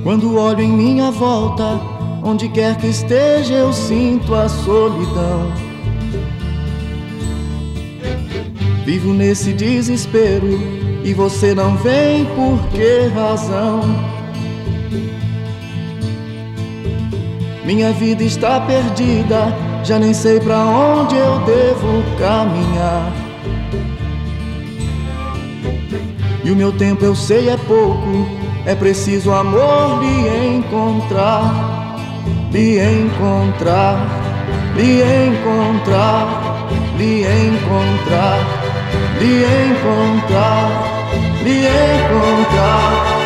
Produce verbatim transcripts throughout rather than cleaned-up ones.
Quando olho em minha volta, onde quer que esteja eu sinto a solidão. Vivo nesse desespero e você não vem, por que razão? Minha vida está perdida, já nem sei pra onde eu devo caminhar. E o meu tempo eu sei é pouco, é preciso amor lhe encontrar, lhe encontrar, lhe encontrar, lhe encontrar, lhe encontrar, lhe encontrar.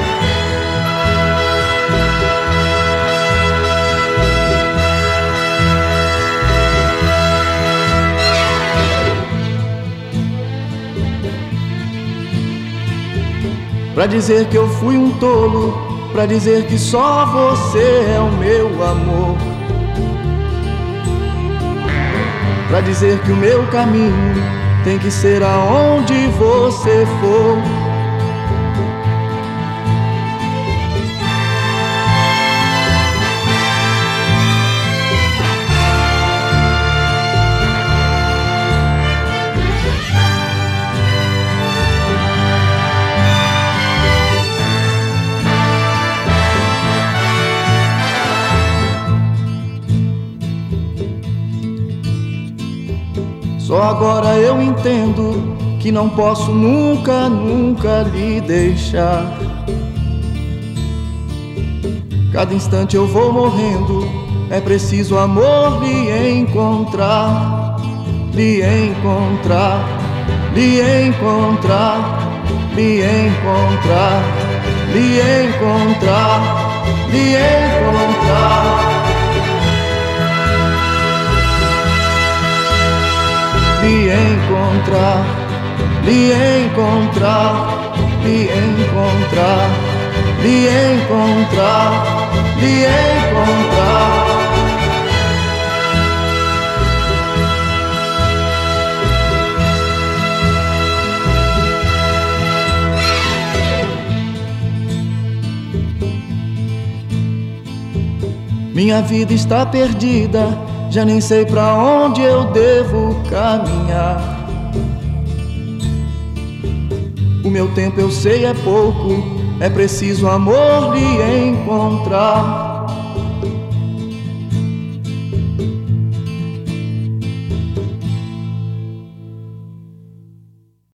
Pra dizer que eu fui um tolo, pra dizer que só você é o meu amor, pra dizer que o meu caminho tem que ser aonde você for. Só agora eu entendo que não posso nunca, nunca lhe deixar. Cada instante eu vou morrendo, é preciso amor lhe encontrar, lhe encontrar, lhe encontrar, lhe encontrar, lhe encontrar, lhe encontrar. Lhe encontrar, lhe encontrar, lhe encontrar, lhe encontrar, lhe encontrar. Minha vida está perdida, já nem sei pra onde eu devo caminhar. O meu tempo eu sei é pouco, é preciso amor lhe encontrar,